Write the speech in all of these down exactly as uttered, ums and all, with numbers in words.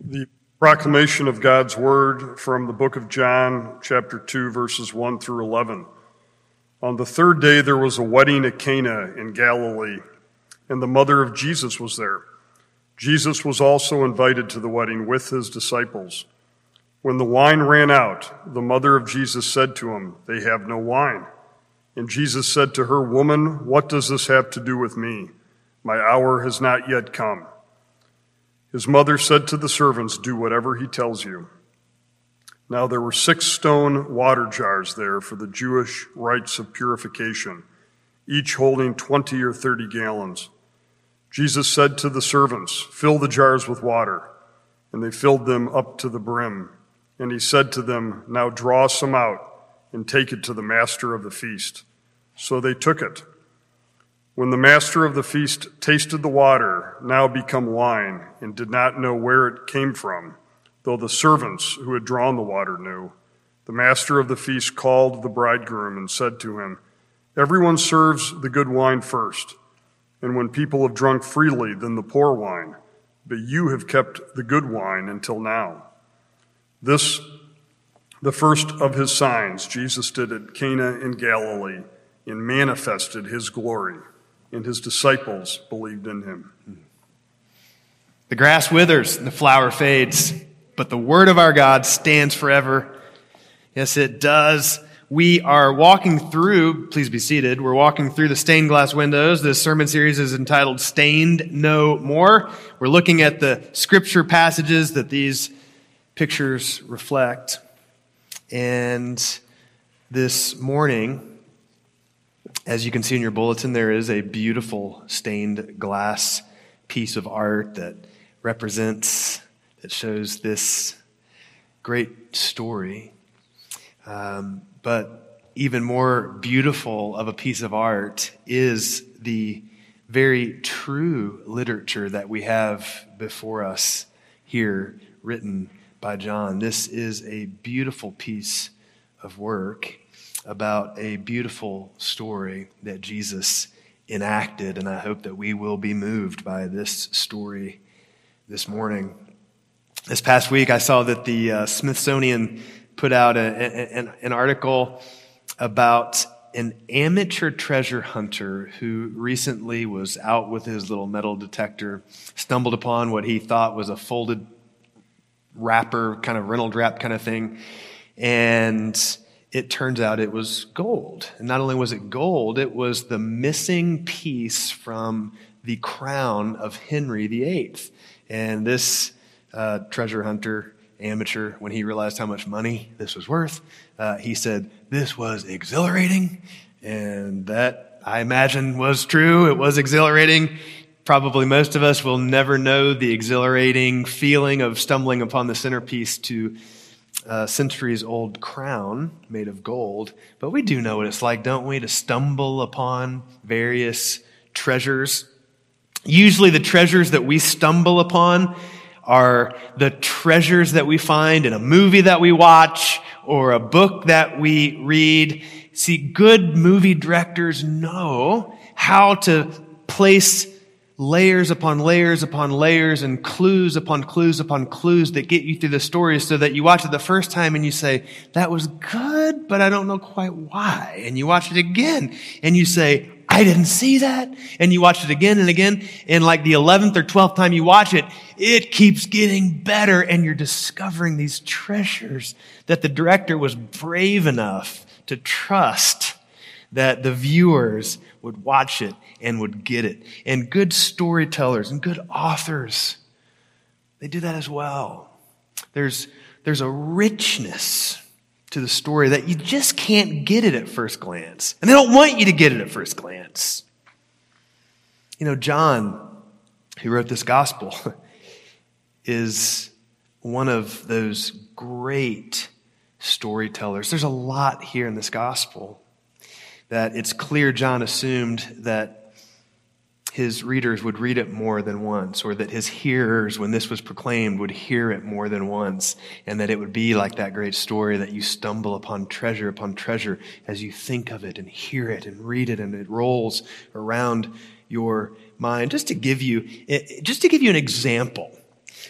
The proclamation of God's word from the book of John, chapter two, verses one through eleven. On the third day there was a wedding at Cana in Galilee, and the mother of Jesus was there. Jesus was also invited to the wedding with his disciples. When the wine ran out, the mother of Jesus said to him, "They have no wine." And Jesus said to her, "Woman, what does this have to do with me? My hour has not yet come." His mother said to the servants, "Do whatever he tells you." Now there were six stone water jars there for the Jewish rites of purification, each holding twenty or thirty gallons. Jesus said to the servants, "Fill the jars with water." And they filled them up to the brim. And he said to them, "Now draw some out and take it to the master of the feast." So they took it. When the master of the feast tasted the water, now become wine, and did not know where it came from, though the servants who had drawn the water knew, the master of the feast called the bridegroom and said to him, "Everyone serves the good wine first, and when people have drunk freely, then the poor wine, but you have kept the good wine until now." This, the first of his signs, Jesus did at Cana in Galilee, and manifested his glory, and his disciples believed in him. The grass withers and the flower fades, but the word of our God stands forever. Yes, it does. We are walking through, please be seated, we're walking through the stained glass windows. This sermon series is entitled Stained No More. We're looking at the scripture passages that these pictures reflect. And this morning, as you can see in your bulletin, there is a beautiful stained glass piece of art that represents, that shows this great story. Um, but even more beautiful of a piece of art is the very true literature that we have before us here, written by John. This is a beautiful piece of work about a beautiful story that Jesus enacted, and I hope that we will be moved by this story this morning. This past week, I saw that the uh, Smithsonian put out a, a, an, an article about an amateur treasure hunter who recently was out with his little metal detector, stumbled upon what he thought was a folded wrapper, kind of Reynolds wrap kind of thing, and it turns out it was gold. And not only was it gold, it was the missing piece from the crown of Henry the Eighth. And this uh, treasure hunter, amateur, when he realized how much money this was worth, uh, he said, "This was exhilarating." And that, I imagine, was true. It was exhilarating. Probably most of us will never know the exhilarating feeling of stumbling upon the centerpiece to a centuries-old crown made of gold. But we do know what it's like, don't we, to stumble upon various treasures. Usually the treasures that we stumble upon are the treasures that we find in a movie that we watch or a book that we read. See, good movie directors know how to place layers upon layers upon layers and clues upon clues upon clues that get you through the story so that you watch it the first time and you say, "That was good, but I don't know quite why." And you watch it again and you say, "I didn't see that." And you watch it again and again. And like the eleventh or twelfth time you watch it, it keeps getting better and you're discovering these treasures that the director was brave enough to trust that the viewers would watch it and would get it. And good storytellers and good authors, they do that as well. There's, there's a richness to the story that you just can't get it at first glance. And they don't want you to get it at first glance. You know, John, who wrote this gospel, is one of those great storytellers. There's a lot here in this gospel that it's clear John assumed that his readers would read it more than once, or that his hearers, when this was proclaimed, would hear it more than once, and that it would be like that great story that you stumble upon treasure upon treasure as you think of it and hear it and read it, and it rolls around your mind. Just to give you, just to give you an example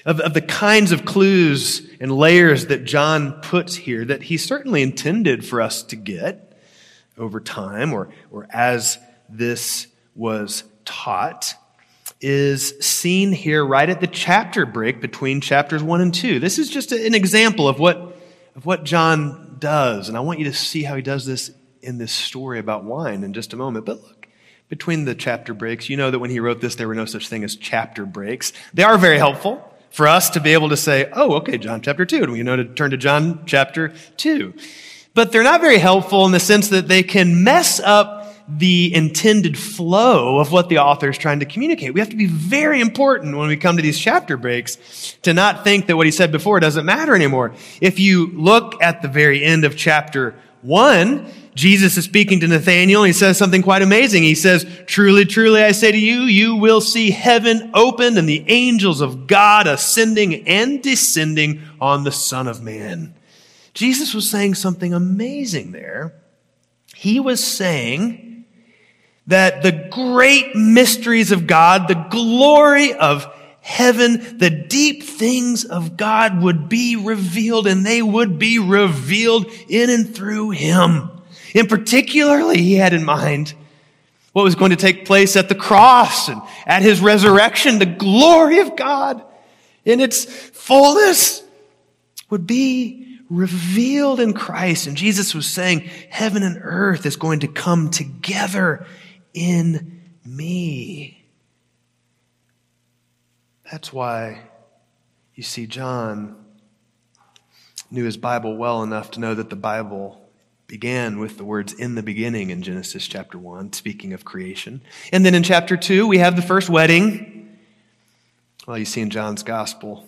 of, of the kinds of clues and layers that John puts here that he certainly intended for us to get over time or, or as this was taught, is seen here right at the chapter break between chapters one and two. This is just an example of what, of what John does, and I want you to see how he does this in this story about wine in just a moment. But look, between the chapter breaks, you know that when he wrote this, there were no such thing as chapter breaks. They are very helpful for us to be able to say, oh, okay, John chapter two, and we know to turn to John chapter two. But they're not very helpful in the sense that they can mess up the intended flow of what the author is trying to communicate. We have to be very important when we come to these chapter breaks to not think that what he said before doesn't matter anymore. If you look at the very end of chapter one, Jesus is speaking to Nathanael, and he says something quite amazing. He says, truly, truly, I say to you, you will see heaven opened and the angels of God ascending and descending on the Son of Man. Jesus was saying something amazing there. He was saying that the great mysteries of God, the glory of heaven, the deep things of God would be revealed, and they would be revealed in and through him. And particularly, he had in mind what was going to take place at the cross and at his resurrection. The glory of God in its fullness would be revealed in Christ. And Jesus was saying, heaven and earth is going to come together in me. That's why you see John knew his Bible well enough to know that the Bible began with the words in the beginning in Genesis chapter one, speaking of creation. And then in chapter two, we have the first wedding. Well, you see in John's gospel,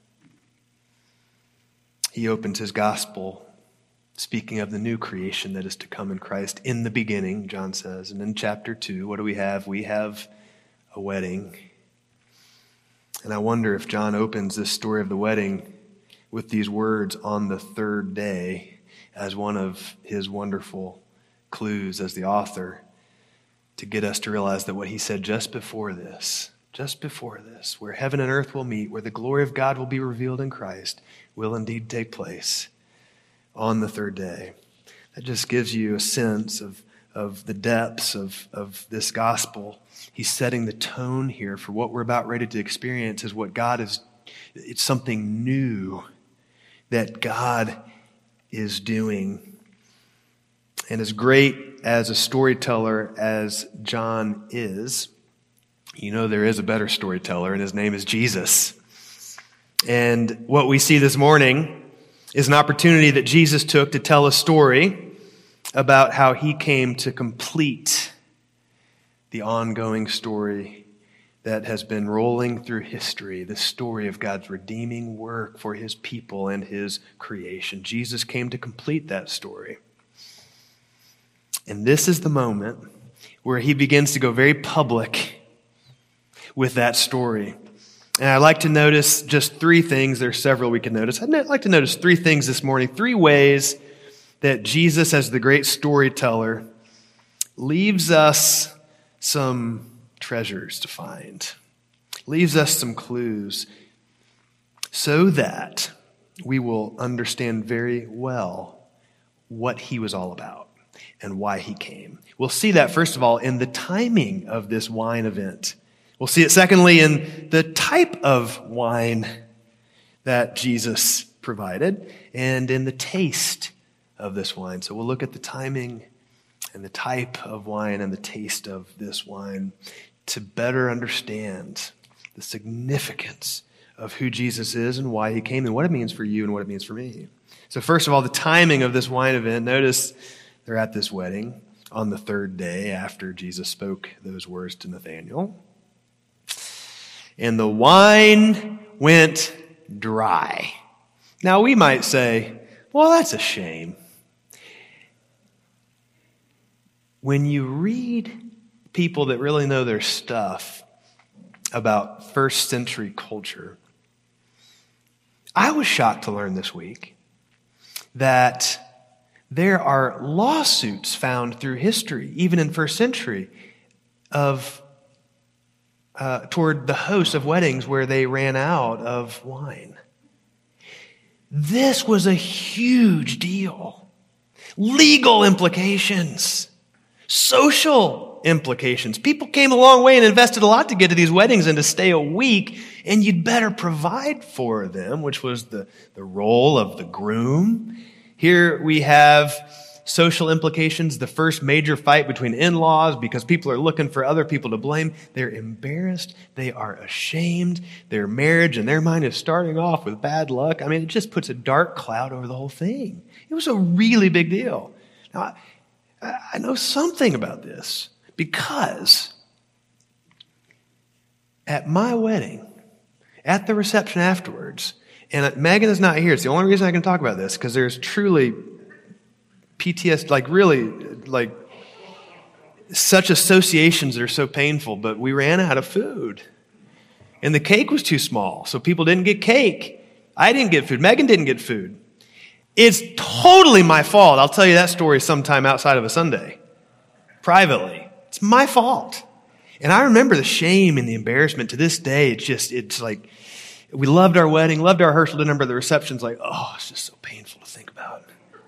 he opens his gospel speaking of the new creation that is to come in Christ in the beginning, John says. And in chapter two, what do we have? We have a wedding. And I wonder if John opens this story of the wedding with these words, on the third day, as one of his wonderful clues as the author to get us to realize that what he said just before this, just before this, where heaven and earth will meet, where the glory of God will be revealed in Christ, will indeed take place on the third day. That just gives you a sense of, of the depths of, of this gospel. He's setting the tone here for what we're about ready to experience is what God is, it's something new that God is doing. And as great as a storyteller as John is, you know there is a better storyteller, and his name is Jesus. And what we see this morning is an opportunity that Jesus took to tell a story about how he came to complete the ongoing story that has been rolling through history, the story of God's redeeming work for his people and his creation. Jesus came to complete that story. And this is the moment where he begins to go very public with that story. And I'd like to notice just three things. There are several we can notice. I'd like to notice three things this morning, three ways that Jesus, as the great storyteller, leaves us some treasures to find, leaves us some clues so that we will understand very well what he was all about and why he came. We'll see that, first of all, in the timing of this wine event. We'll see it, secondly, in the type of wine that Jesus provided and in the taste of this wine. So we'll look at the timing and the type of wine and the taste of this wine to better understand the significance of who Jesus is and why he came and what it means for you and what it means for me. So first of all, the timing of this wine event. Notice they're at this wedding on the third day after Jesus spoke those words to Nathanael. And the wine went dry. Now we might say, well, that's a shame. When you read people that really know their stuff about first century culture, I was shocked to learn this week that there are lawsuits found through history, even in first century, of uh, toward the hosts of weddings where they ran out of wine. This was a huge deal. Legal implications, social implications. People came a long way and invested a lot to get to these weddings and to stay a week, and you'd better provide for them, which was the, the role of the groom. Here we have social implications, the first major fight between in-laws because people are looking for other people to blame. They're embarrassed. They are ashamed. Their marriage in their mind is starting off with bad luck. I mean, it just puts a dark cloud over the whole thing. It was a really big deal. Now, I, I know something about this because at my wedding, at the reception afterwards, and Megan is not here. It's the only reason I can talk about this because there's truly P T S D, like really, like such associations that are so painful, but we ran out of food. And the cake was too small, so people didn't get cake. I didn't get food. Megan didn't get food. It's totally my fault. I'll tell you that story sometime outside of a Sunday, privately. It's my fault. And I remember the shame and the embarrassment to this day. It's just, it's like, we loved our wedding, loved our rehearsal dinner, but the reception's like, oh, it's just so painful to think about.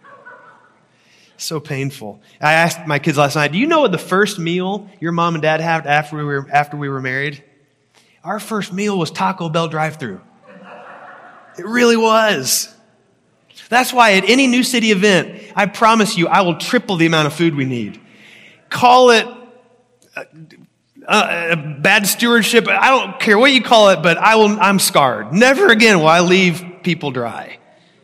So painful. I asked my kids last night, do you know what the first meal your mom and dad had after we were, after we were married? Our first meal was Taco Bell drive-thru. It really was. That's why at any New City event, I promise you, I will triple the amount of food we need. Call it uh, uh, bad stewardship. I don't care what you call it, but I will, I'm scarred. Never again will I leave people dry.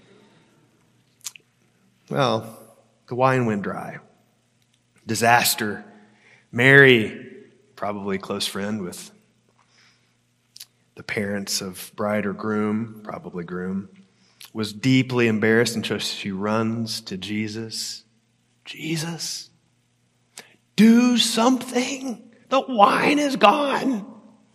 Well, the wine went dry. Disaster. Mary, probably a close friend with the parents of bride or groom, probably groom, was deeply embarrassed, and so she runs to Jesus. Jesus, do something. The wine is gone.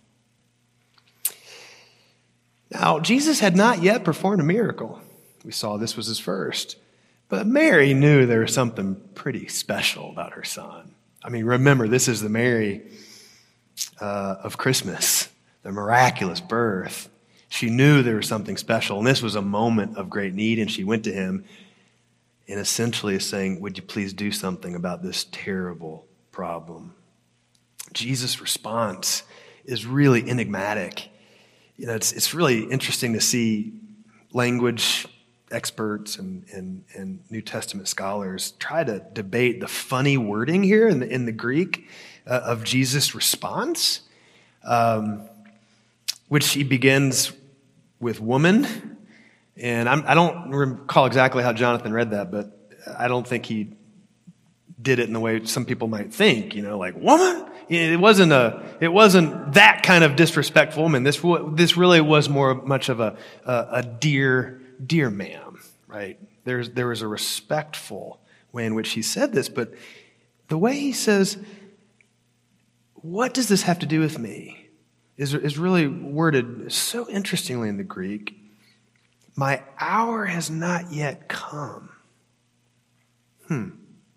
Now, Jesus had not yet performed a miracle. We saw this was his first. But Mary knew there was something pretty special about her son. I mean, remember, this is the Mary uh, of Christmas, the miraculous birth. She knew there was something special, and this was a moment of great need, and she went to him and essentially is saying, would you please do something about this terrible problem? Jesus' response is really enigmatic. You know, it's it's really interesting to see language experts and, and, and New Testament scholars try to debate the funny wording here in the, in the Greek uh, of Jesus' response, um, which he begins with woman. And I'm, I don't recall exactly how Jonathan read that, but I don't think he did it in the way some people might think, you know, like woman. It wasn't a, it wasn't that kind of disrespectful woman. This, this really was more much of a, a, a dear, dear ma'am, right? There's, there was a respectful way in which he said this, but the way he says, what does this have to do with me, is, is really worded so interestingly in the Greek. My hour has not yet come. Hmm.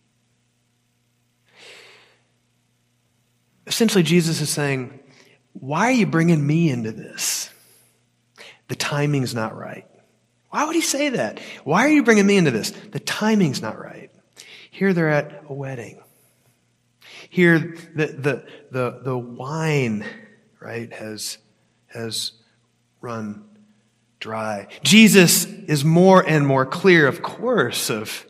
Essentially, Jesus is saying, why are you bringing me into this? The timing's not right. Why would he say that? Why are you bringing me into this? The timing's not right. Here they're at a wedding. Here the the the, the wine, right, has, has run dry. Jesus is more and more clear, of course, of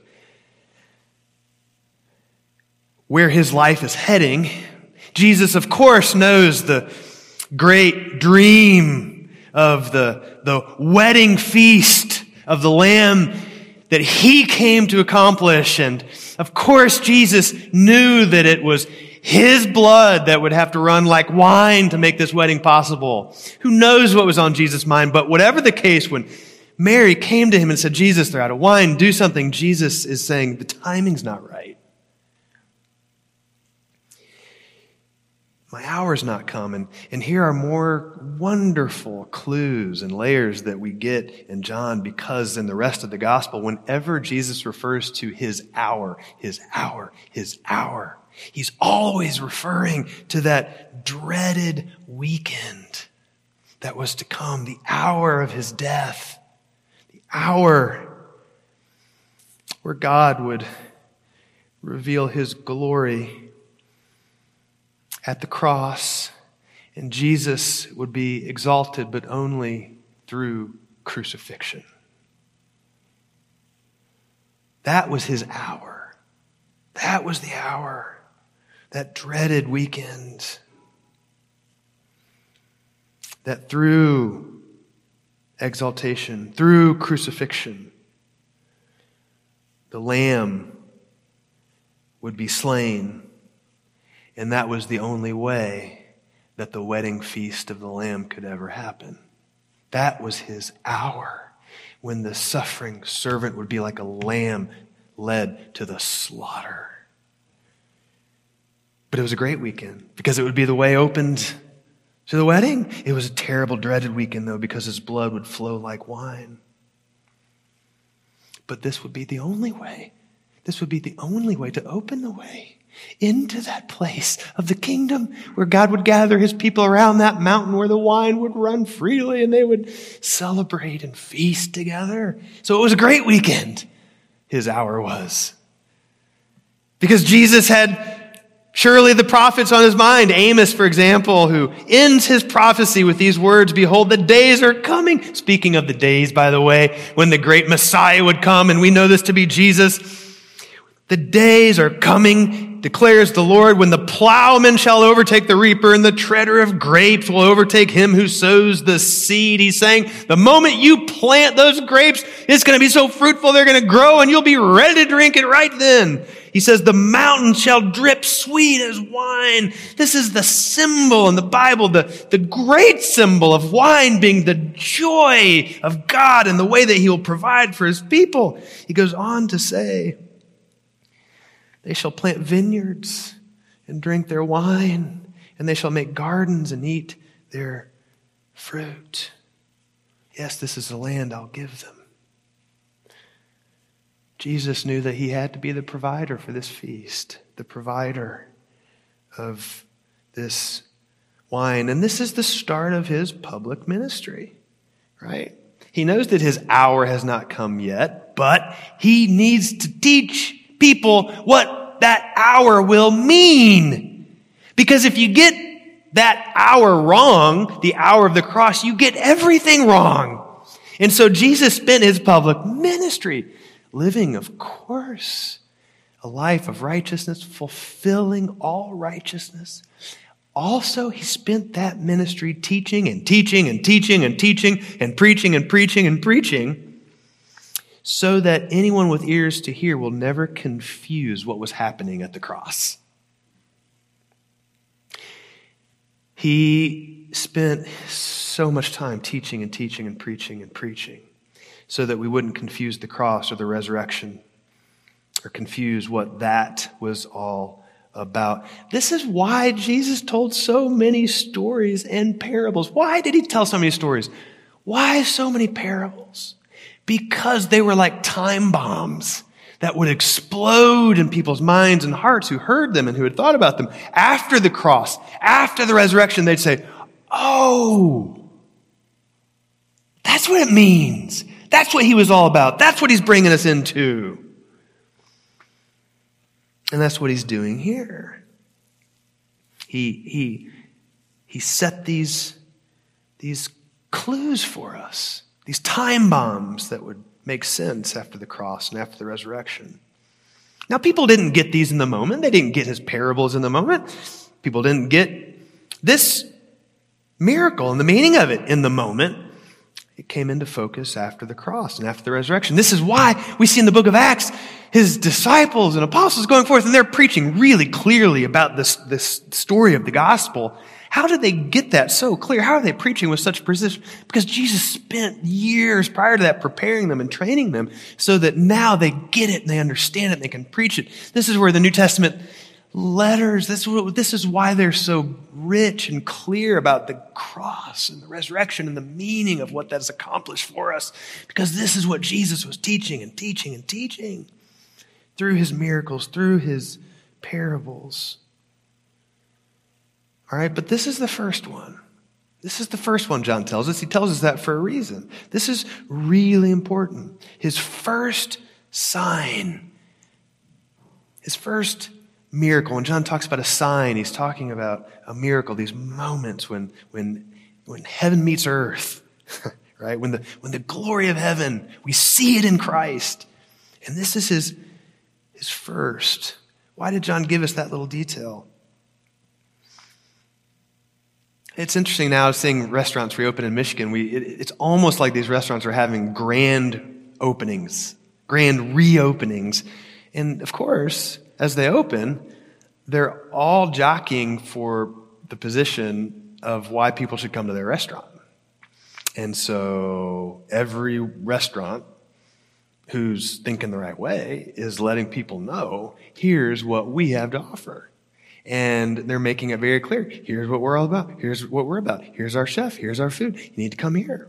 where his life is heading. Jesus, of course, knows the great dream of the, the wedding feast of the Lamb that he came to accomplish. And of course, Jesus knew that it was his blood that would have to run like wine to make this wedding possible. Who knows what was on Jesus' mind? But whatever the case, when Mary came to him and said, Jesus, they're out of wine, do something, Jesus is saying, the timing's not right. My hour's not come. And, and here are more wonderful clues and layers that we get in John, because in the rest of the gospel, whenever Jesus refers to his hour, his hour, his hour, he's always referring to that dreaded weekend that was to come, the hour of his death, the hour where God would reveal his glory at the cross, and Jesus would be exalted, but only through crucifixion. That was his hour. That was the hour, that dreaded weekend, that through exaltation, through crucifixion, the Lamb would be slain. And that was the only way that the wedding feast of the Lamb could ever happen. That was his hour, when the suffering servant would be like a lamb led to the slaughter. But it was a great weekend, because it would be the way opened to the wedding. It was a terrible, dreaded weekend, though, because his blood would flow like wine. But this would be the only way. This would be the only way to open the way into that place of the kingdom where God would gather his people around that mountain where the wine would run freely and they would celebrate and feast together. So it was a great weekend, his hour was. Because Jesus had surely the prophets on his mind. Amos, for example, who ends his prophecy with these words, "Behold, the days are coming." Speaking of the days, by the way, when the great Messiah would come, and we know this to be Jesus. "The days are coming, declares the Lord, when the plowman shall overtake the reaper and the treader of grapes will overtake him who sows the seed." He's saying the moment you plant those grapes, it's going to be so fruitful, they're going to grow and you'll be ready to drink it right then. He says the mountain shall drip sweet as wine. This is the symbol in the Bible, the, the great symbol of wine being the joy of God and the way that he will provide for his people. He goes on to say, "They shall plant vineyards and drink their wine, and they shall make gardens and eat their fruit. Yes, this is the land I'll give them." Jesus knew that he had to be the provider for this feast, the provider of this wine. And this is the start of his public ministry, right? He knows that his hour has not come yet, but he needs to teach people what that hour will mean. Because if you get that hour wrong, the hour of the cross, you get everything wrong. And so Jesus spent his public ministry living, of course, a life of righteousness, fulfilling all righteousness. Also, he spent that ministry teaching and teaching and teaching and teaching and preaching and preaching and preaching, so that anyone with ears to hear will never confuse what was happening at the cross. He spent so much time teaching and teaching and preaching and preaching so that we wouldn't confuse the cross or the resurrection or confuse what that was all about. This is why Jesus told so many stories and parables. Why did he tell so many stories? Why so many parables? Because they were like time bombs that would explode in people's minds and hearts who heard them and who had thought about them. After the cross, after the resurrection, they'd say, "Oh, that's what it means. That's what he was all about. That's what he's bringing us into." And that's what he's doing here. He, he, he set these, these clues for us, these time bombs that would make sense after the cross and after the resurrection. Now, people didn't get these in the moment. They didn't get his parables in the moment. People didn't get this miracle and the meaning of it in the moment. It came into focus after the cross and after the resurrection. This is why we see in the book of Acts his disciples and apostles going forth, and they're preaching really clearly about this, this story of the gospel. How did they get that so clear? How are they preaching with such precision? Because Jesus spent years prior to that preparing them and training them so that now they get it and they understand it and they can preach it. This is where the New Testament letters. This is, what, this is why they're so rich and clear about the cross and the resurrection and the meaning of what that has accomplished for us. Because this is what Jesus was teaching and teaching and teaching through his miracles, through his parables. All right, but this is the first one. This is the first one John tells us. He tells us that for a reason. This is really important. His first sign, his first miracle. When John talks about a sign, he's talking about a miracle, these moments when when when heaven meets earth, right? When the when the glory of heaven, we see it in Christ. And this is his, his first. Why did John give us that little detail? It's interesting now seeing restaurants reopen in Michigan. We it, it's almost like these restaurants are having grand openings, grand reopenings. And of course, as they open, they're all jockeying for the position of why people should come to their restaurant. And so every restaurant who's thinking the right way is letting people know, here's what we have to offer. And they're making it very clear. Here's what we're all about. Here's what we're about. Here's our chef. Here's our food. You need to come here.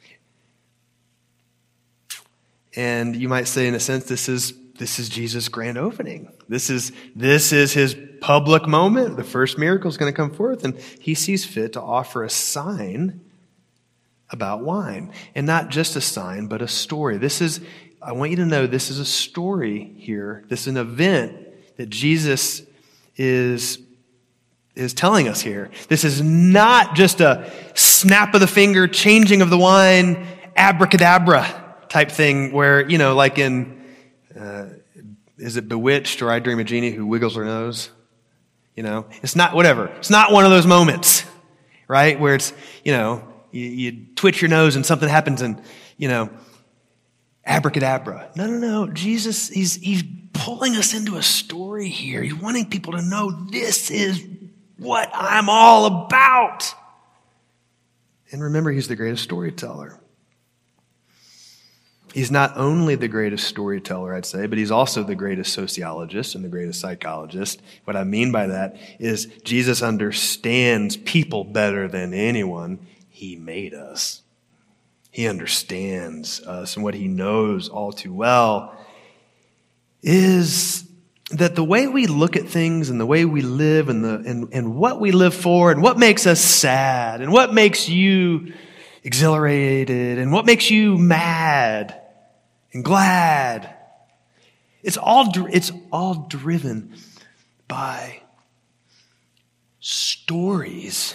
And you might say, in a sense, this is this is Jesus' grand opening. This is this is his public moment. The first miracle is going to come forth, and he sees fit to offer a sign about wine, and not just a sign, but a story. This is. I want you to know this is a story here. This is an event that Jesus is, is telling us here. This is not just a snap of the finger, changing of the wine, abracadabra type thing where, you know, like in, uh, is it Bewitched or I Dream a Genie who wiggles her nose? You know, it's not, whatever. It's not one of those moments, right? Where it's, you know, you, you twitch your nose and something happens and, you know, abracadabra. No, no, no. Jesus, he's, he's pulling us into a story here. He's wanting people to know this is what I'm all about. And remember, he's the greatest storyteller. He's not only the greatest storyteller, I'd say, but he's also the greatest sociologist and the greatest psychologist. What I mean by that is Jesus understands people better than anyone. He made us. He understands us, and what he knows all too well is that the way we look at things and the way we live and the and, and what we live for and what makes us sad and what makes you exhilarated and what makes you mad and glad, it's all it's all driven by stories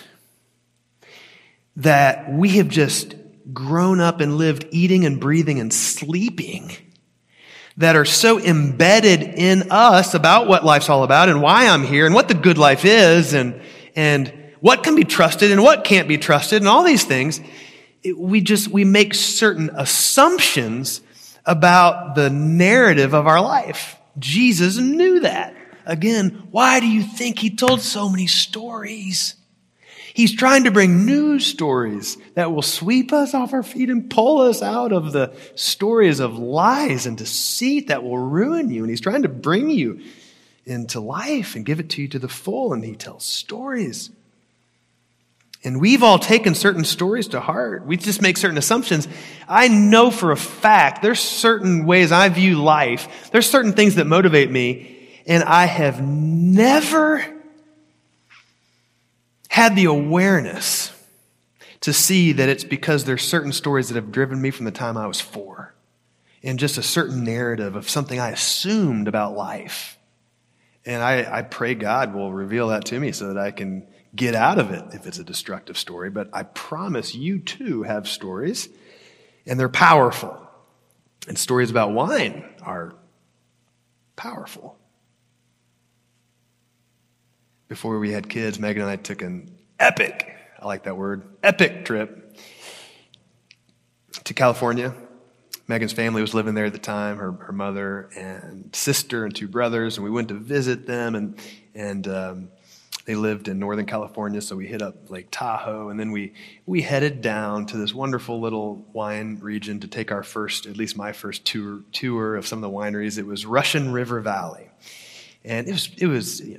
that we have just grown up and lived eating and breathing and sleeping that are so embedded in us about what life's all about and why I'm here and what the good life is and, and what can be trusted and what can't be trusted and all these things. It, we just, we make certain assumptions about the narrative of our life. Jesus knew that. Again, why do you think he told so many stories? He's trying to bring new stories that will sweep us off our feet and pull us out of the stories of lies and deceit that will ruin you. And he's trying to bring you into life and give it to you to the full. And he tells stories. And we've all taken certain stories to heart. We just make certain assumptions. I know for a fact there's certain ways I view life. There's certain things that motivate me. And I have never had the awareness to see that it's because there's certain stories that have driven me from the time I was four. And just a certain narrative of something I assumed about life. And I, I pray God will reveal that to me so that I can get out of it if it's a destructive story. But I promise you too have stories, and they're powerful. And stories about wine are powerful. Before we had kids, Megan and I took an epic, I like that word, epic trip to California. Megan's family was living there at the time, her, her mother and sister and two brothers, and we went to visit them, and and um, they lived in Northern California, so we hit up Lake Tahoe, and then we, we headed down to this wonderful little wine region to take our first, at least my first tour, tour of some of the wineries. It was Russian River Valley, and it was, it was you know,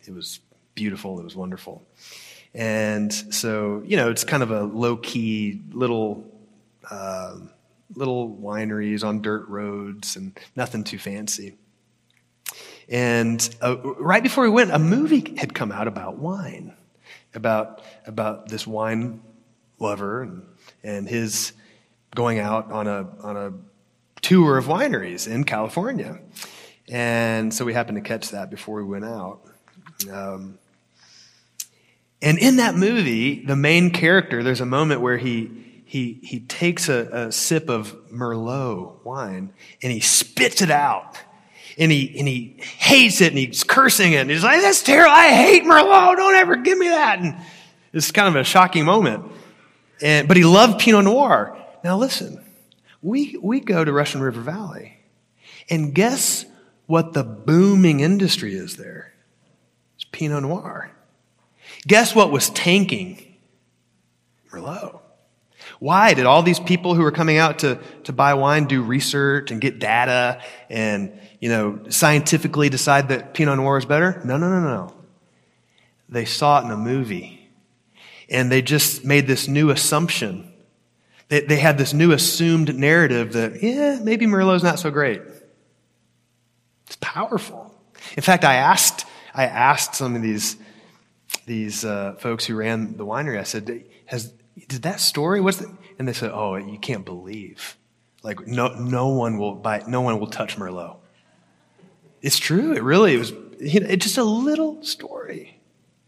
it was beautiful. It was wonderful. And so, you know, it's kind of a low-key little, uh, little wineries on dirt roads and nothing too fancy. And uh, right before we went, a movie had come out about wine, about about this wine lover and, and his going out on a on a tour of wineries in California. And so we happened to catch that before we went out. Um, and in that movie, the main character, there's a moment where he he he takes a, a sip of Merlot wine and he spits it out. And he and he hates it, and he's cursing it, and he's like, "That's terrible! I hate Merlot! Don't ever give me that!" And it's kind of a shocking moment. And but he loved Pinot Noir. Now listen, we we go to Russian River Valley, and guess what the booming industry is there? It's Pinot Noir. Guess what was tanking? Merlot. Why did all these people who were coming out to, to buy wine do research and get data and, you know, scientifically decide that Pinot Noir is better? No, no, no, no. They saw it in a movie. And they just made this new assumption. They, they had this new assumed narrative that, yeah, maybe Merlot's not so great. It's powerful. In fact, I asked I asked some of these these uh, folks who ran the winery, I said, has Did that story? What's the, and they said, "Oh, you can't believe, like no, no one will buy, no one will touch Merlot." It's true. It really it was. You know, it's just a little story.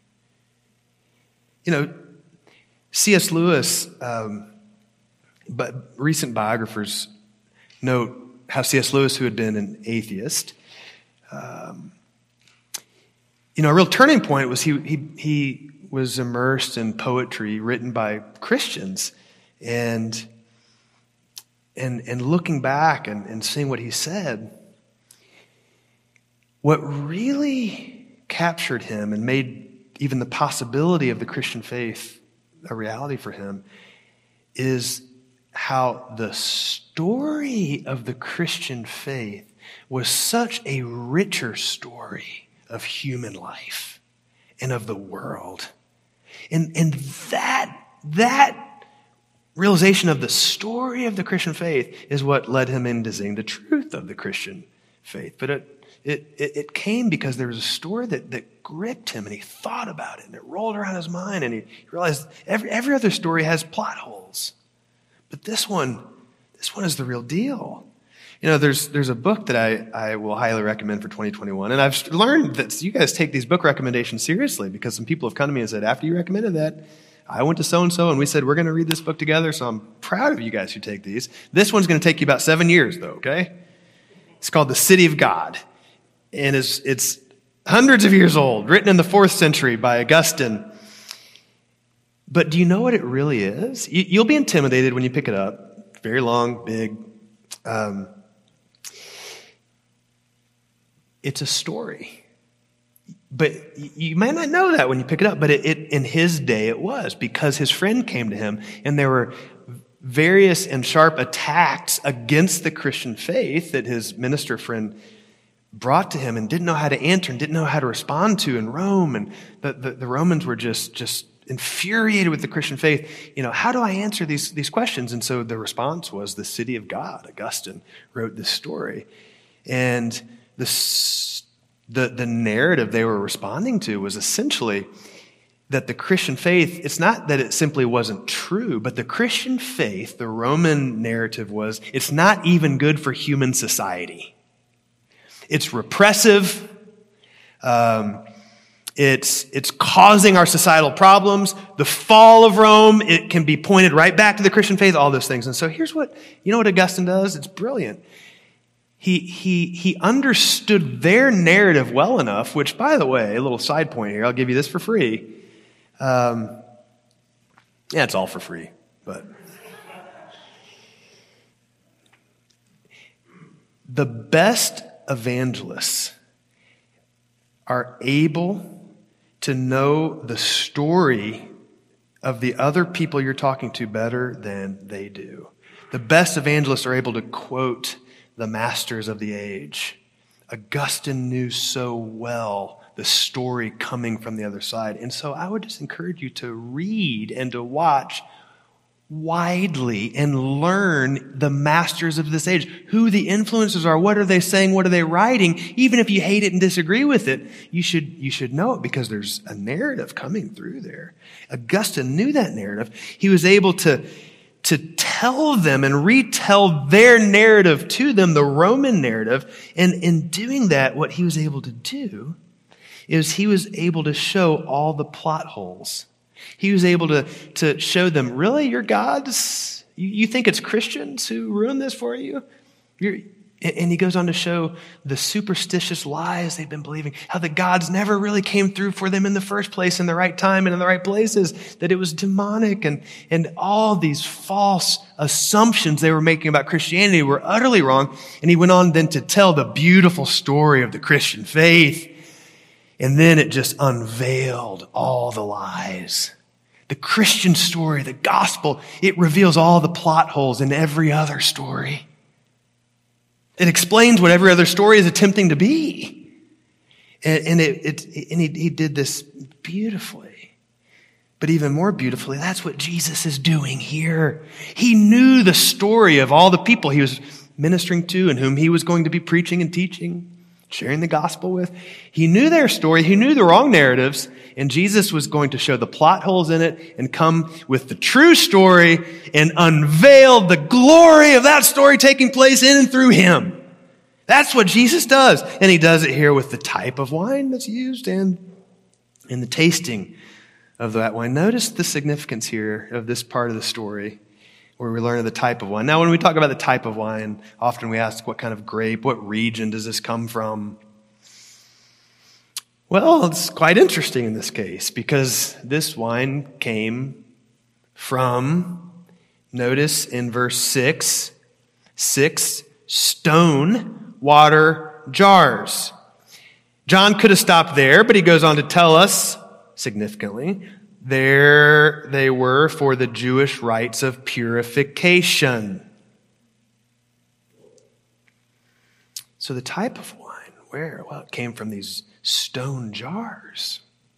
You know, C S Lewis. Um, but recent biographers note how C S Lewis, who had been an atheist, um, you know, a real turning point was he he he. was immersed in poetry written by Christians, and and and looking back and, and seeing what he said, what really captured him and made even the possibility of the Christian faith a reality for him is how the story of the Christian faith was such a richer story of human life and of the world. And, and that, that realization of the story of the Christian faith is what led him into seeing the truth of the Christian faith. But it, it, it came because there was a story that, that gripped him, and he thought about it, and it rolled around his mind, and he realized every, every other story has plot holes. But this one, this one is the real deal. You know, there's there's a book that I, I will highly recommend for twenty twenty-one. And I've learned that you guys take these book recommendations seriously, because some people have come to me and said, after you recommended that, I went to so-and-so and we said, we're going to read this book together. So I'm proud of you guys who take these. This one's going to take you about seven years, though, okay? It's called The City of God. And it's, it's hundreds of years old, written in the fourth century by Augustine. But do you know what it really is? You, you'll be intimidated when you pick it up. Very long, big. Um, It's a story. But you might not know that when you pick it up, but it, it, in his day it was, because his friend came to him and there were various and sharp attacks against the Christian faith that his minister friend brought to him and didn't know how to answer and didn't know how to respond to in Rome. And the, the, the Romans were just, just infuriated with the Christian faith. You know, how do I answer these, these questions? And so the response was the City of God. Augustine wrote this story. And The, the, the narrative they were responding to was essentially that the Christian faith, it's not that it simply wasn't true, but the Christian faith, the Roman narrative was, it's not even good for human society. It's repressive. Um, it's, it's causing our societal problems. The fall of Rome, it can be pointed right back to the Christian faith, all those things. And so here's what, you know what Augustine does? It's brilliant. He, he, he understood their narrative well enough, which, by the way, a little side point here, I'll give you this for free. Um, yeah, it's all for free, but the best evangelists are able to know the story of the other people you're talking to better than they do. The best evangelists are able to quote the masters of the age. Augustine knew so well the story coming from the other side. And so I would just encourage you to read and to watch widely and learn the masters of this age, who the influencers are, what are they saying, what are they writing. Even if you hate it and disagree with it, you should, you should know it because there's a narrative coming through there. Augustine knew that narrative. He was able to, to tell them and retell their narrative to them, the Roman narrative. And in doing that, what he was able to do is he was able to show all the plot holes. He was able to, to show them, really, your gods? You, you think it's Christians who ruined this for you? You're, and he goes on to show the superstitious lies they've been believing, how the gods never really came through for them in the first place in the right time and in the right places, that it was demonic, and, and all these false assumptions they were making about Christianity were utterly wrong. And he went on then to tell the beautiful story of the Christian faith. And then it just unveiled all the lies. The Christian story, the gospel, it reveals all the plot holes in every other story. It explains what every other story is attempting to be. And, and, it, it, and he, he did this beautifully. But even more beautifully, that's what Jesus is doing here. He knew the story of all the people he was ministering to and whom he was going to be preaching and teaching, sharing the gospel with. He knew their story. He knew the wrong narratives. And Jesus was going to show the plot holes in it and come with the true story and unveil the glory of that story taking place in and through him. That's what Jesus does. And he does it here with the type of wine that's used and in the tasting of that wine. Notice the significance here of this part of the story, where we learn of the type of wine. Now, when we talk about the type of wine, often we ask what kind of grape, what region does this come from? Well, it's quite interesting in this case because this wine came from, notice in verse six, six stone water jars. John could have stopped there, but he goes on to tell us, significantly, there they were for the Jewish rites of purification. So the type of wine, where? Well, it came from these stone jars.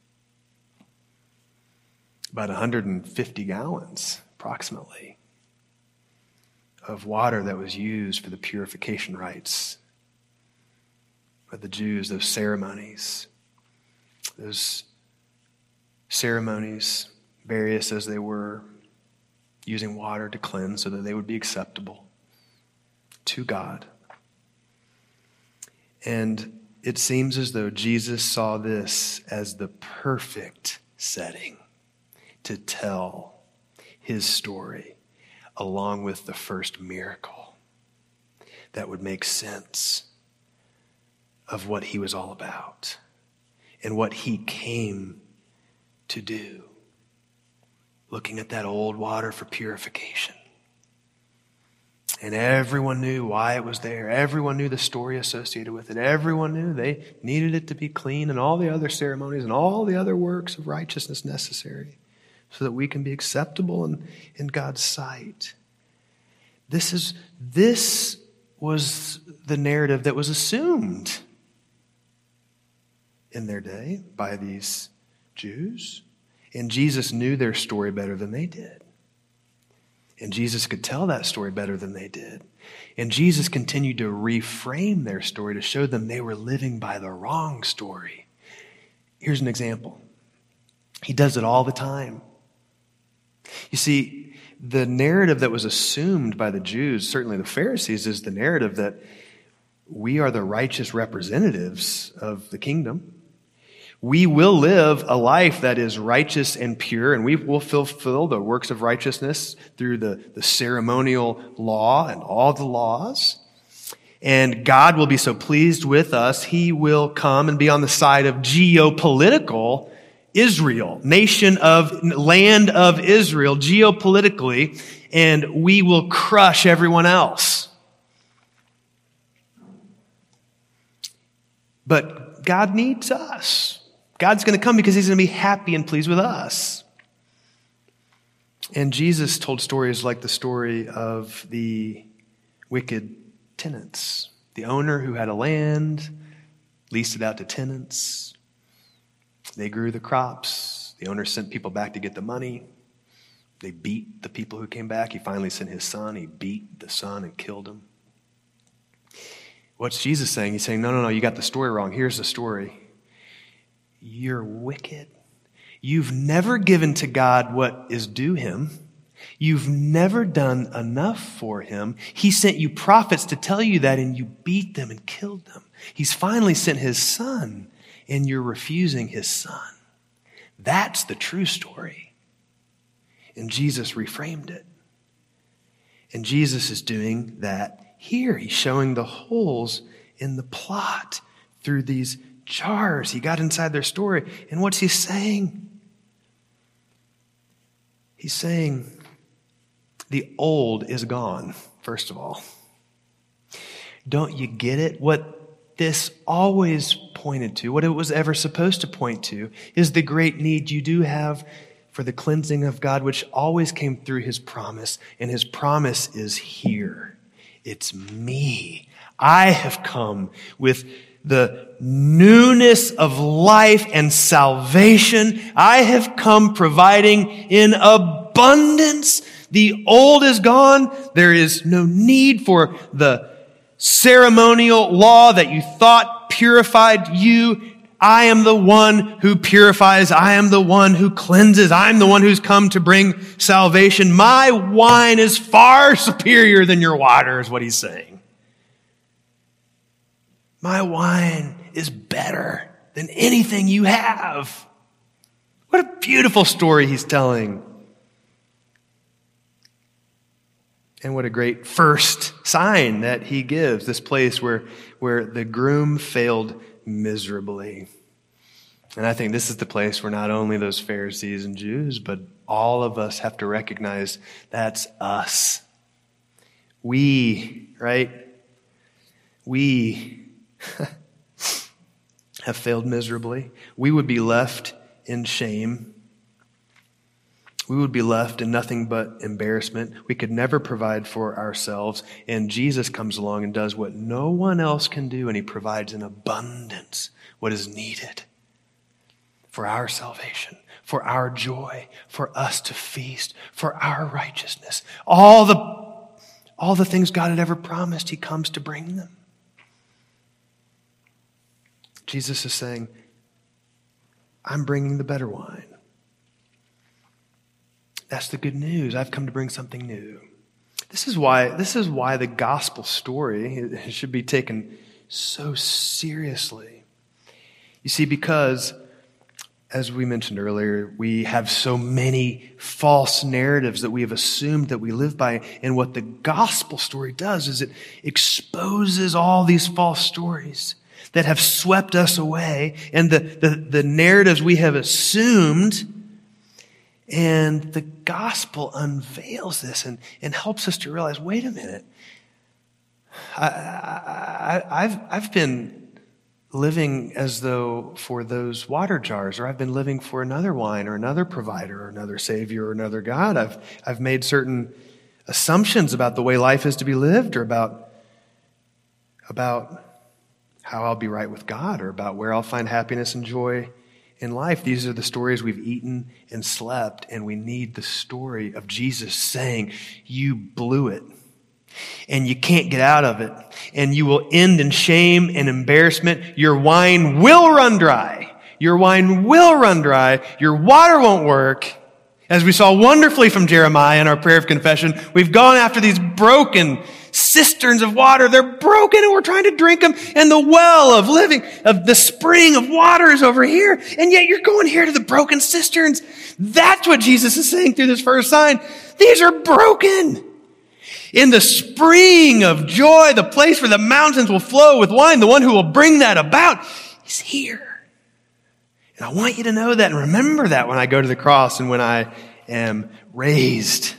About one hundred fifty gallons, approximately, of water that was used for the purification rites of the Jews, those ceremonies. Those ceremonies, various as they were, using water to cleanse so that they would be acceptable to God. And it seems as though Jesus saw this as the perfect setting to tell his story along with the first miracle that would make sense of what he was all about and what he came to do, looking at that old water for purification. And everyone knew why it was there. Everyone knew the story associated with it. Everyone knew they needed it to be clean, and all the other ceremonies and all the other works of righteousness necessary so that we can be acceptable in, in God's sight. This is this was the narrative that was assumed in their day by these Jews. And Jesus knew their story better than they did. And Jesus could tell that story better than they did. And Jesus continued to reframe their story to show them they were living by the wrong story. Here's an example. He does it all the time. You see, the narrative that was assumed by the Jews, certainly the Pharisees, is the narrative that we are the righteous representatives of the kingdom. We will live a life that is righteous and pure, and we will fulfill the works of righteousness through the, the ceremonial law and all the laws. And God will be so pleased with us, he will come and be on the side of geopolitical Israel, nation of, land of Israel, geopolitically, and we will crush everyone else. But God needs us. God's going to come because he's going to be happy and pleased with us. And Jesus told stories like the story of the wicked tenants. The owner who had a land, leased it out to tenants. They grew the crops. The owner sent people back to get the money. They beat the people who came back. He finally sent his son. He beat the son and killed him. What's Jesus saying? He's saying, no, no, no, you got the story wrong. Here's the story. You're wicked. You've never given to God what is due him. You've never done enough for him. He sent you prophets to tell you that, and you beat them and killed them. He's finally sent his son, and you're refusing his son. That's the true story. And Jesus reframed it. And Jesus is doing that here. He's showing the holes in the plot through these jars. He got inside their story. And what's he saying? He's saying the old is gone, first of all. Don't you get it? What this always pointed to, what it was ever supposed to point to, is the great need you do have for the cleansing of God, which always came through his promise. And his promise is here. It's me. I have come with the newness of life and salvation. I have come providing in abundance. The old is gone. There is no need for the ceremonial law that you thought purified you. I am the one who purifies. I am the one who cleanses. I'm the one who's come to bring salvation. My wine is far superior than your water, is what he's saying. My wine is better than anything you have. What a beautiful story he's telling. And what a great first sign that he gives, this place where, where the groom failed miserably. And I think this is the place where not only those Pharisees and Jews, but all of us have to recognize that's us. We, right? We have failed miserably. We would be left in shame. We would be left in nothing but embarrassment. We could never provide for ourselves. And Jesus comes along and does what no one else can do, and he provides in abundance what is needed for our salvation, for our joy, for us to feast, for our righteousness. All the, all the things God had ever promised, he comes to bring them. Jesus is saying, I'm bringing the better wine. That's the good news. I've come to bring something new. This is why, this is why the gospel story should be taken so seriously. You see, because, as we mentioned earlier, we have so many false narratives that we have assumed that we live by. And what the gospel story does is it exposes all these false stories that have swept us away, and the, the, the narratives we have assumed. And the gospel unveils this and, and helps us to realize, wait a minute, I, I, I've, I've been living as though for those water jars, or I've been living for another wine or another provider or another savior or another God. I've, I've made certain assumptions about the way life is to be lived, or about, about how I'll be right with God, or about where I'll find happiness and joy in life. These are the stories we've eaten and slept, and we need the story of Jesus saying, you blew it, and you can't get out of it, and you will end in shame and embarrassment. Your wine will run dry. Your wine will run dry. Your water won't work. As we saw wonderfully from Jeremiah in our prayer of confession, we've gone after these broken cisterns of water. They're broken and we're trying to drink them. And the well of living, of the spring of water is over here. And yet you're going here to the broken cisterns. That's what Jesus is saying through this first sign. These are broken. In the spring of joy, the place where the mountains will flow with wine, the one who will bring that about is here. And I want you to know that and remember that when I go to the cross and when I am raised.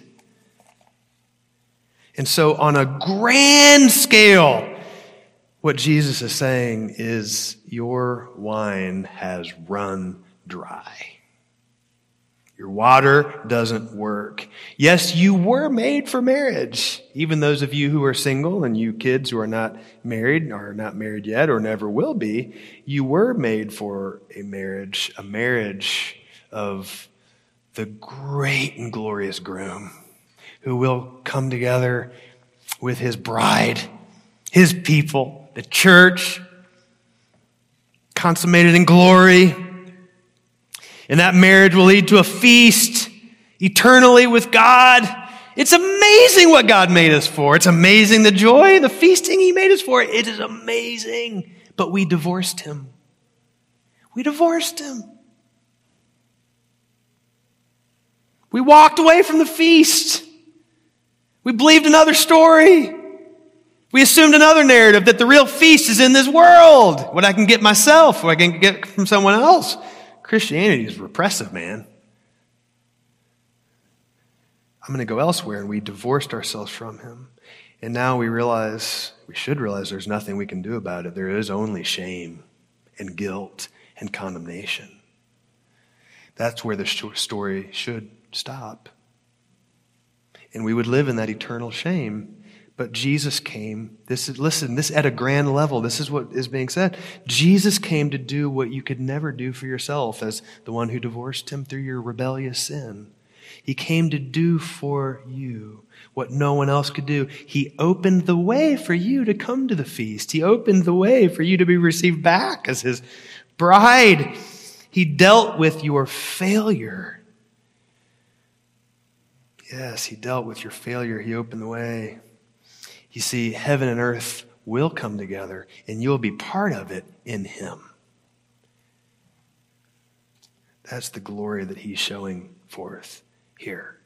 And so on a grand scale, what Jesus is saying is your wine has run dry. Your water doesn't work. Yes, you were made for marriage. Even those of you who are single and you kids who are not married, or not married yet, or never will be, you were made for a marriage, a marriage of the great and glorious groom who will come together with his bride, his people, the church, consummated in glory. And that marriage will lead to a feast eternally with God. It's amazing what God made us for. It's amazing the joy, the feasting he made us for. It is amazing. But we divorced him. We divorced him. We walked away from the feast. We believed another story. We assumed another narrative that the real feast is in this world. What I can get myself, what I can get from someone else. Christianity is repressive, man. I'm going to go elsewhere, and we divorced ourselves from him. And now we realize, we should realize there's nothing we can do about it. There is only shame and guilt and condemnation. That's where the story should stop. And we would live in that eternal shame. But Jesus came, this is, listen, this at a grand level, this is what is being said. Jesus came to do what you could never do for yourself as the one who divorced him through your rebellious sin. He came to do for you what no one else could do. He opened the way for you to come to the feast. He opened the way for you to be received back as his bride. He dealt with your failure. Yes, he dealt with your failure. He opened the way. You see, heaven and earth will come together, and you'll be part of it in him. That's the glory that he's showing forth here.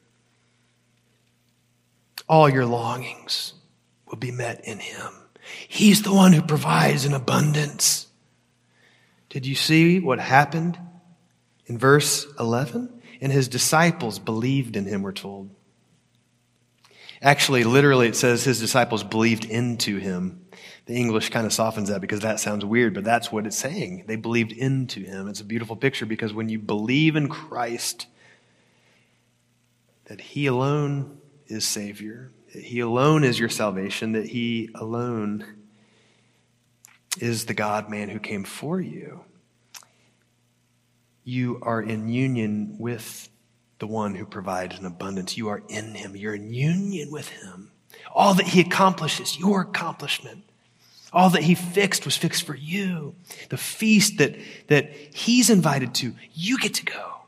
All your longings will be met in him. He's the one who provides in abundance. Did you see what happened in verse eleven? And his disciples believed in him, we're told. Actually, literally, it says his disciples believed into him. The English kind of softens that because that sounds weird, but that's what it's saying. They believed into him. It's a beautiful picture because when you believe in Christ, that he alone is Savior, that he alone is your salvation, that he alone is the God-man who came for you, you are in union with the one who provides an abundance. You are in him. You're in union with him. All that he accomplishes, your accomplishment. All that he fixed was fixed for you. The feast that, that he's invited to, you get to go.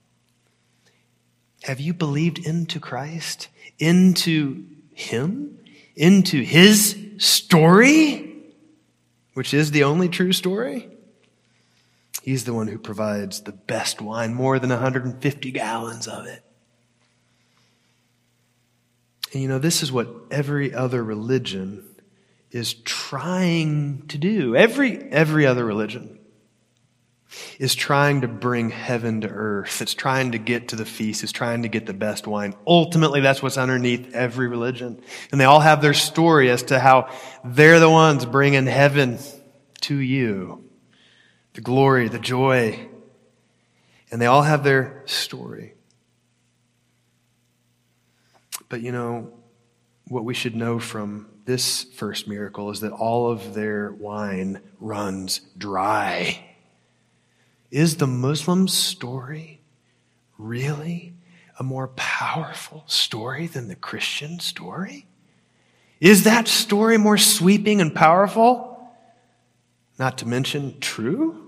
Have you believed into Christ? Into him? Into his story? Which is the only true story? He's the one who provides the best wine, more than one hundred fifty gallons of it. And you know, this is what every other religion is trying to do. Every, every other religion is trying to bring heaven to earth. It's trying to get to the feast. It's trying to get the best wine. Ultimately, that's what's underneath every religion. And they all have their story as to how they're the ones bringing heaven to you. The glory, the joy. And they all have their story. But you know, what we should know from this first miracle is that all of their wine runs dry. Is the Muslim story really a more powerful story than the Christian story? Is that story more sweeping and powerful? Not to mention true?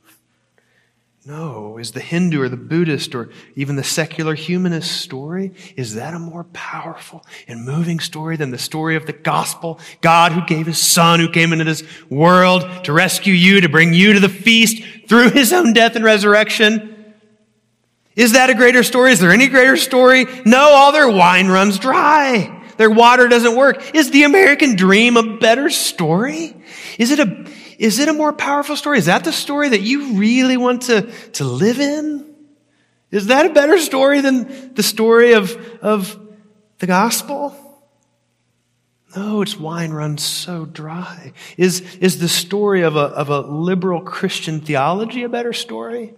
No. Is the Hindu or the Buddhist or even the secular humanist story, is that a more powerful and moving story than the story of the gospel? God who gave his son, who came into this world to rescue you, to bring you to the feast through his own death and resurrection. Is that a greater story? Is there any greater story? No, all their wine runs dry. Their water doesn't work. Is the American dream a better story? Is it a Is it a more powerful story? Is that the story that you really want to, to live in? Is that a better story than the story of, of the gospel? No, its wine runs so dry. Is, is the story of a, of a liberal Christian theology a better story?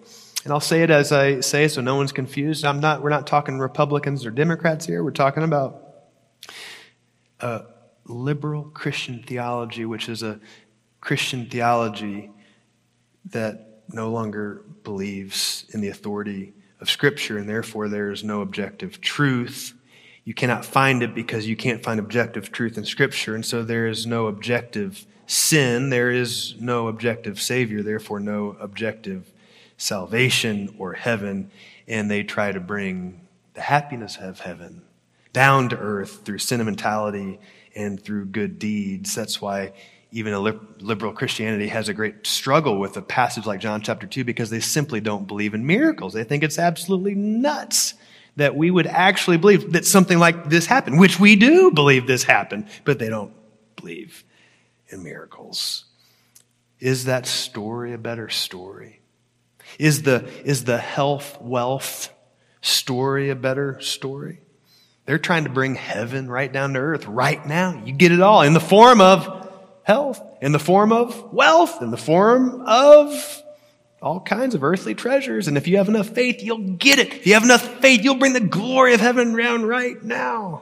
And I'll say it as I say so no one's confused. I'm not, we're not talking Republicans or Democrats here. We're talking about a liberal Christian theology, which is a Christian theology that no longer believes in the authority of Scripture, and therefore there is no objective truth. You cannot find it because you can't find objective truth in Scripture, and so there is no objective sin, there is no objective Savior, therefore no objective salvation or heaven, and they try to bring the happiness of heaven down to earth through sentimentality and through good deeds. That's why even a liberal Christianity has a great struggle with a passage like John chapter two, because they simply don't believe in miracles. They think it's absolutely nuts that we would actually believe that something like this happened, which we do believe this happened, but they don't believe in miracles. Is that story a better story? Is the, is the health, wealth story a better story? They're trying to bring heaven right down to earth right now. You get it all in the form of health, in the form of wealth, in the form of all kinds of earthly treasures. And if you have enough faith, you'll get it. If you have enough faith, you'll bring the glory of heaven down right now.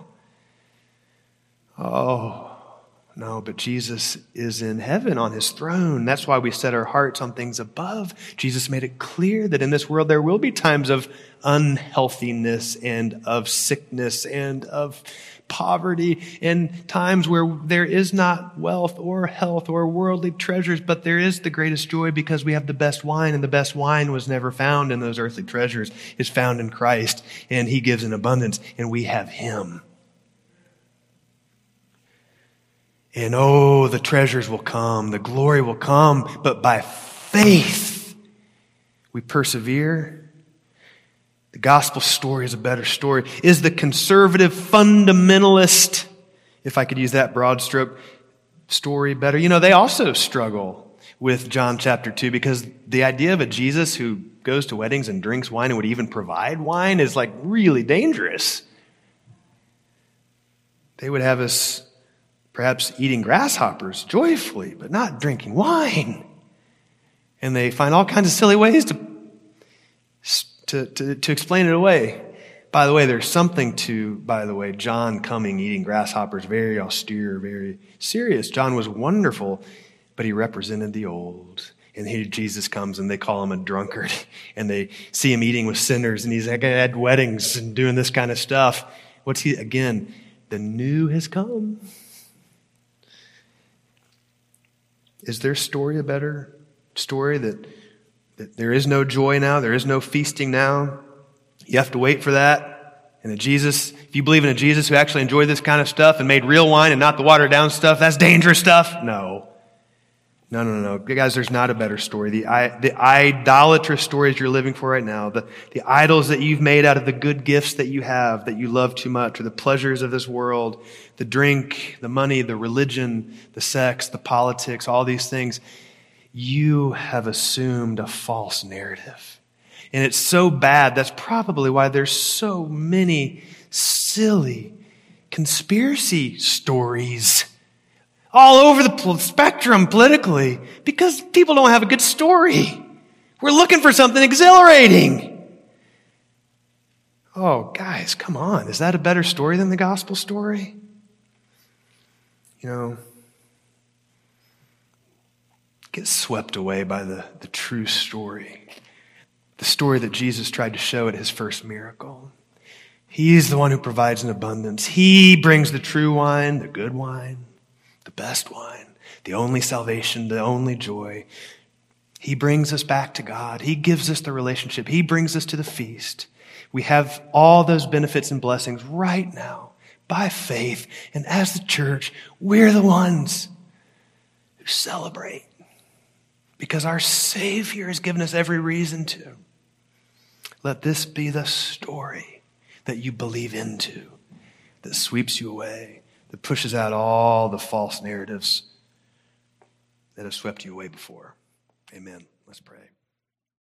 Oh, no, but Jesus is in heaven on his throne. That's why we set our hearts on things above. Jesus made it clear that in this world there will be times of unhealthiness and of sickness and of poverty, and times where there is not wealth or health or worldly treasures, but there is the greatest joy because we have the best wine, and the best wine was never found in those earthly treasures. It's found in Christ, and he gives in abundance, and we have him. And oh, the treasures will come, the glory will come, but by faith we persevere. The gospel story is a better story. Is the conservative fundamentalist, if I could use that broad stroke, story better? You know, they also struggle with John chapter two, because the idea of a Jesus who goes to weddings and drinks wine and would even provide wine is like really dangerous. They would have us perhaps eating grasshoppers joyfully, but not drinking wine. And they find all kinds of silly ways to, to, to, to explain it away. By the way, there's something to, by the way, John coming, eating grasshoppers, very austere, very serious. John was wonderful, but he represented the old. And here Jesus comes and they call him a drunkard. And they see him eating with sinners. And he's like at weddings and doing this kind of stuff. What's he, again, the new has come. Is their story a better story, that, that there is no joy now, there is no feasting now? You have to wait for that. And a Jesus, if you believe in a Jesus who actually enjoyed this kind of stuff and made real wine and not the watered down stuff, that's dangerous stuff? No. No, no, no, no. Guys, there's not a better story. The, the idolatrous stories you're living for right now, the, the idols that you've made out of the good gifts that you have, that you love too much, or the pleasures of this world, the drink, the money, the religion, the sex, the politics, all these things, you have assumed a false narrative. And it's so bad, that's probably why there's so many silly conspiracy stories all over the spectrum politically, because people don't have a good story. We're looking for something exhilarating. Oh, guys, come on. Is that a better story than the gospel story? You know, get swept away by the, the true story. The story that Jesus tried to show at his first miracle. He's the one who provides an abundance. He brings the true wine, the good wine, the best wine, the only salvation, the only joy. He brings us back to God. He gives us the relationship. He brings us to the feast. We have all those benefits and blessings right now by faith. And as the church, we're the ones who celebrate because our Savior has given us every reason to. Let this be the story that you believe into, that sweeps you away, that pushes out all the false narratives that have swept you away before. Amen. Let's pray.